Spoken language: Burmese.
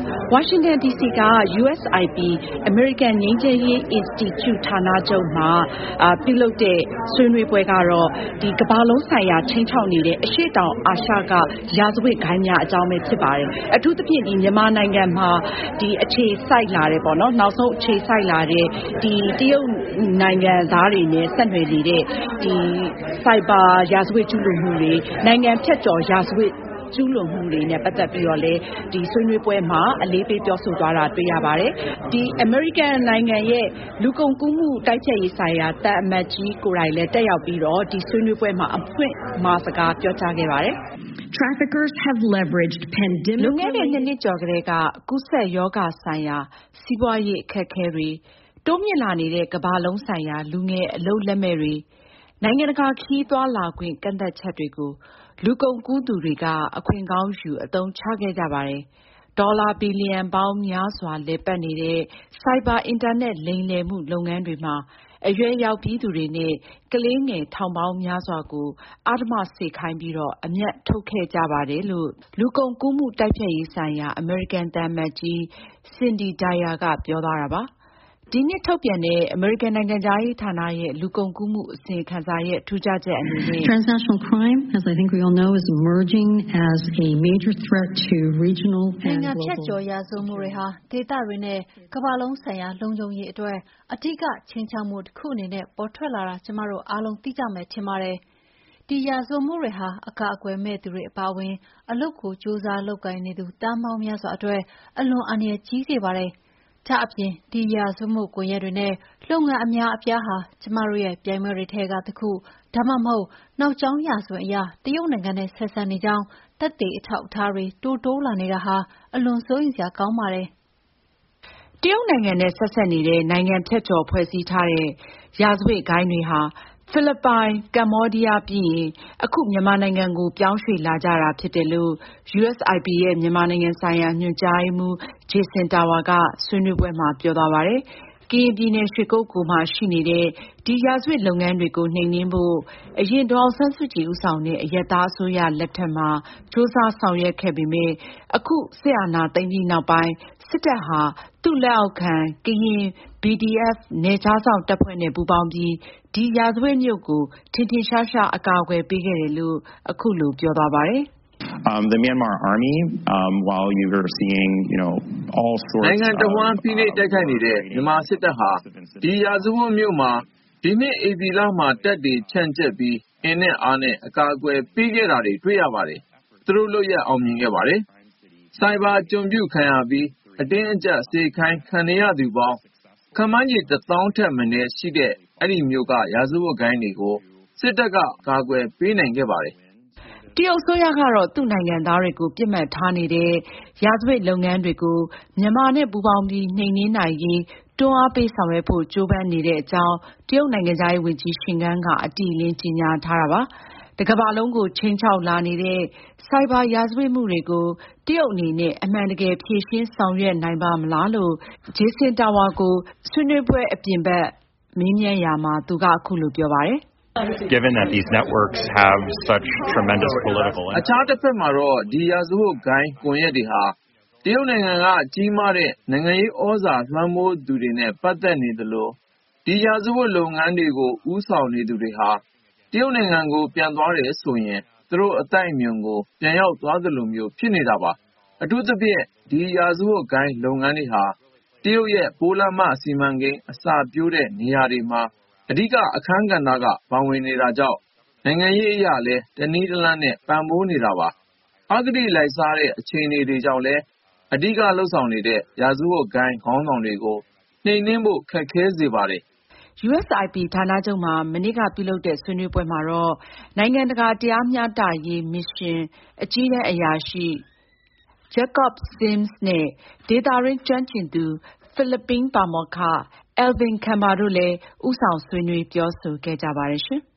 Washington DC က USIP American ငြိမ်းချမ်းရေး Institute ဌာနချုပ်မှာပြုလုပ်တဲ့ဆွေးနွေးပွဲကတော့ဒီကမ္ဘာလုံးဆိုင်ရာချိန်ချောက်နေတဲ့အရှေ့တောင်အာရှကရာဇဝတ်ဂိုဏ်းများအကြောင်းပဲဖြစ်ပါတယ်။အထူးသဖြင့်ဒီမြန်မာနိုင်ငံမှာဒီအခြေစိုက်လာတဲ့ပေါ့နော်နောက်ဆုံးအခြေစိုက်လာတဲ့ဒီတရုတ်နိုင်ငံသားတွေနဲ့ဆက်နွယ်နေတဲ့ဒီစိုက်ဘာရာဇဝတ်ကျူးလွန်မှုတွေနိုင်ငံဖြတ်ကျော်ရာဇဝတ်ကျူးလွန်မှုတွေနဲ့ပတ်သက်ပြီးတော့လည်းဒီဆွေးနွေးပွဲမှာအလေးပေးပြောဆိုသွားတာတွေ့ရပါတယ်။ဒီ American နိုင်ငံရဲ့လူကုန်ကူးမှုတိုက်ဖျက်ရေးဆိုင်ရာတာအမတ်ကြီးကိုယ်တိုင်လည်းတက်ရောက်ပြီးတော့ဒီဆွေးနွေးပွဲမှာအဖွင့်မှာစကားပြောကြားခဲ့ပါတယ်။ Traffickers have leveraged pandemic လွန်ခဲ့တဲ့နှစ်ကျော်ကလေးကကူးစက်ရောဂါဆိုင်ရာစီးပွားရေးအခက်အခဲတွေတိုးမြင့်လာနေတဲ့ကမ္ဘာလုံးဆိုင်ရာလူငယ်အလုပ်လက်မဲ့တွေနိုင်ငံတကာခရီးသွားလာခွင့်ကန့်သတ်ချက်တွေကိုလူကုန်ကူးသူတွေကအခွင့်ကောင်းယူအသုံးချခဲ့ကြပါတယ်။ဒေါ်လာဘီလီယံပေါင်းများစွာလည်ပတ်နေတဲ့စိုက်ဘာအင်တာနက်လိမ်လည်မှုလုပ်ငန်းတွေမှာအရွယ်ရောက်ပြီးသူတွေနဲ့ကလေးငယ်ထောင်ပေါင်းများစွာကိုအဓမ္မစေခိုင်းပြီးတော့အမြတ်ထုတ်ခဲ့ကြပါတယ်လို့လူကုန်ကူးမှုတိုက်ဖျက်ရေးဆိုင်ရာအမေရိကန်သံအမတ်ကြီး Cindy Dyer ကပြောသွားတာပါ။ဒီနှစ်ထုတ်ပြန်တဲ့အမေရိကန်နိုင်ငံခြားရေးဌာနရဲ့လူကုန်ကူးမှုအစီရင်ခံစာရဲ့ထူးခြားချက်အနေနဲ့ Transnational crime, as I think we all know, is emerging as a major threat to regional and global. နိုင်ငံဖြတ်ကျော်ရာဇဝတ်မှုတွေဟာဒေသတွေနဲ့ကမ္ဘာလုံးဆိုင်ရာလုံခြုံရေးအတွက်အထူးချိန်ချောက်မှုတစ်ခုအနေနဲ့ပေါ်ထွက်လာတာကျမတို့အားလုံးသိကြမယ်ထင်ပါတယ်။ဒီရာဇဝတ်မှုတွေဟာအကာအကွယ်မဲ့သူတွေအပါအဝင်အလုပ်ကိုကြိုးစားလုပ်ကိုင်နေသူတန်းပေါင်းများစွာအတွက်အလွန်အန္တရာယ်ကြီးစေပါတယ်။ဒါအပြင်ဒီရာဇဝတ်မှုကွန်ရက်တွေနဲ့လုပ်ငန်းအများအပြားဟာကျမတို့ရဲ့ပြိုင်ပွဲတွေထဲကတစ်ခုဒါမှမဟုတ်နောက်ကျောင်းရာဇဝင်အရာတရုတ်နိုင်ငံနဲ့ဆက်ဆံနေကြောင်းသက်သေအထောက်အထားတွေတိုးလာနေတာဟာအလွန်စိုးရိမ်စရာကောင်းပါတယ်။တရုတ်နိုင်ငံနဲ့ဆက်ဆက်နေတဲ့နိုင်ငံဖြတ်ကျော်ဖွဲ့စည်းထားတဲ့ရာဇဝတ်ဂိုဏ်းတွေဟာဖိလစ်ပိုင်ကမ္ဘောဒီးယားပြီးရင်အခုမြန်မာနိုင်ငံကိုပြောင်းရွှေ့လာကြတာဖြစ်တယ်လို့ USIP ရဲ့မြန်မာနိုင်ငံဆိုင်ရာညွှန်ကြားရေးမှူး Jason Tower ကဆွေးနွေးပွဲမှာပြောသွားပါတယ်။ကရင်ပြည်နယ်ရွှေကုက္ကိုမှာရှိနေတဲ့ဒီရာဇဝတ်လုပ်ငန်းတွေကိုနှိမ်နင်းဖို့အရင်ဒေါ်အောင်ဆန်းစုကြည်ဦးဆောင်တဲ့အရပ်သားအစိုးရလက်ထက်မှာစ조사ဆောင်ရွက်ခဲ့ပေမဲ့အခုစစ်အာဏာသိမ်းပြီးနောက်ပိုင်းစစ်တပ်ဟာသူ့လက်အောက်ခံကရင် BDF နယ်ခြားစောင့်တပ်ဖွဲ့နဲ့ပူးပေါင်းပြီးဒီရာဇဝတ်မြို့ကိုထင်ထင်ရှားရှားအကာအကွယ်ပေးခဲ့တယ်လို့အခုလိုပြောသွားပါတယ် The Myanmar Army, while you were seeing, all sorts နိုင်ငံတော်ဝန်ဖိနှိပ်တိုက်ခိုက်နေတဲ့မြန်မာစစ်တပ်ဟာဒီရာဇဝတ်မြို့မှာဒီနှစ်ဧပြီလမှာတပ်တွေဖြန့်ကျက်ပြီးအင်းနဲ့အားနဲ့အကာအကွယ်ပေးခဲ့တာတွေတွေ့ရပါတယ်။သူတို့လုပ်ရအောင်မြင်ခဲ့ပါတယ်။စိုက်ဘာကျွန်ပြုခံရပြီးအတင်းအကျပ်စေခိုင်းခံရသူပေါင်းခန့်မှန်းခြေ1000ထက်မနည်းရှိတဲ့အဲ့ဒီမြို့ကရာဇဝတ်ဂိုဏ်းတွေကိုစစ်တပ်ကကာကွယ်ပေးနိုင်ခဲ့ပါတယ်။တရုတ်အစိုးရကတော့သူ့နိုင်ငံသားတွေကိုပြစ်မှတ်ထားနေတဲ့ရာဇဝတ်လုပ်ငန်းတွေကိုမြန်မာနဲ့ပူးပေါင်းပြီးနှိမ်နင်းနိုင်ရေးတွန်းအားပေးဆောင်ရွက်ဖို့ကြိုးပမ်းနေတဲ့အကြောင်းတရုတ်နိုင်ငံသားရေးဝန်ကြီးရှင်ကန်းကအတိအလင်းကြေညာထားတာပါ။တကမ္ဘာလုံးကိုချိန်ချောက်လာနေတဲ့စိုက်ဘာရာဇဝတ်မှုတွေကိုတရုတ်အနေနဲ့အမှန်တကယ်ဖြေရှင်းဆောင်ရွက်နိုင်ပါမလားလို့ Jason Tower ကိုဆွေးနွေးပွဲအပြင်ဘက်မေးမြန်းရာမှာသူကအခုလိုပြောပါတယ် Given that these networks have such tremendous political အခြားတစ်ဖက်မှာတော့ဒီရာဇဝတ်ဂိုဏ်းကွန်ရက်တွေဟာတရုတ်နိုင်ငံကကြီးမားတဲ့နိုင်ငံရေးဩဇာလွှမ်းမိုးသူတွေနဲ့ပတ်သက်နေသလိုဒီရာဇဝတ်လုပ်ငန်းတွေကိုဦးဆောင်နေသူတွေဟာတရုတ်နိုင်ငံကိုပြန်သွားတယ်ဆိုရင်သူတို့အတိုက်အမြုံကိုပြန်ရောက်သွားသလိုမျိုးဖြစ်နေတာပါအထူးသဖြင့်ဒီရာဇဝတ်ဂိုဏ်းလုပ်ငန်းတွေဟာတရုတ်ရဲ့ပိုးလမ်းမစီမံကိန်းအစပျိုးတဲ့နေရာတွေမှာအဓိကအခန်းကဏ္ဍကပါဝင်နေတာကြောင့်နိုင်ငံရေးအရာလည်းတနည်းတလမ်းနဲ့ပံ့ပိုးနေတာပါအဂတိလိုက်စားတဲ့အခြေအနေတွေကြောင့်လည်းအဓိကလှုပ်ဆောင်နေတဲ့ရာဇဝတ်ဂိုဏ်းခေါင်းဆောင်တွေကိုနှိမ်နင်းဖို့ခက်ခဲစေပါတယ် USIP ဌာနချုပ်မှာမနေ့ကပြုလုပ်တဲ့ဆွေးနွေးပွဲမှာတော့နိုင်ငံတကာတရားမျှတရေးမစ်ရှင်အကြီးတန်းအရာရှိ Jacob Sims နဲ့ဒေသတွင်းကျွမ်းကျင်သူဖိလစ်ပင်းပါမောက္ခAlvin Camba တို့လည်းဦးဆောင်ဆွေးနွေးပြောဆိုခဲ့ကြပါတယ်ရှင်။